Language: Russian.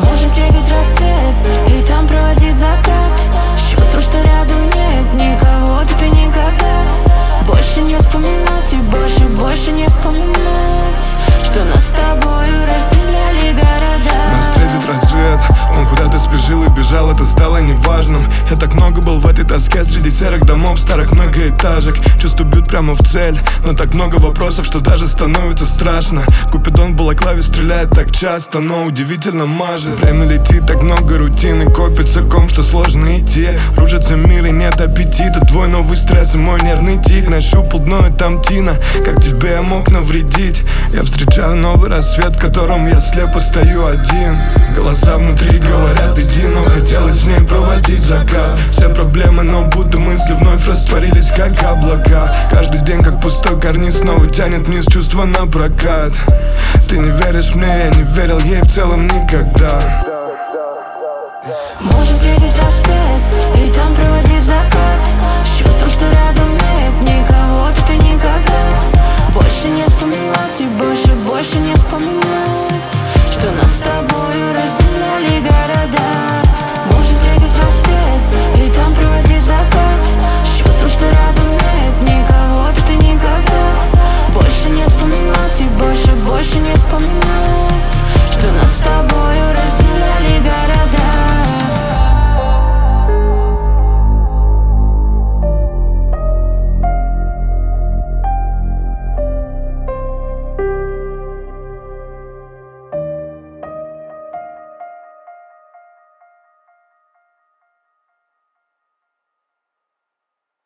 можем встретить рассвет и там проводить закат, с чувством, что рядом нет никого тут и никогда. Больше не вспоминать и больше не вспоминать, что нас с тобою разделяли города. Нас встретит рассвет, он куда-то спешил и бежал, это стало неважным. Я так много был в этой тоске среди серых домов, старых многоэтажек. Чувства бьют прямо в цель, но так много вопросов, что даже становится страшно. Купидон в балаклаве стреляет так часто, но удивительно мажет. Время летит, так много рутины, копится ком, что сложно идти. Рушится мир и нет аппетита, твой новый стресс и мой нервный тик. Нащупал дно и там тина, как тебе я мог навредить? Я встречаю новый рассвет, в котором я слепо стою один. Голоса внутри говорят иди, но хотелось с ней проводить закат. Все проблемы, но будто мысли вновь растворились, как облака. Каждый день как пустой карниз снова тянет вниз чувства на прокат. Ты не веришь мне, я не верил ей в целом никогда.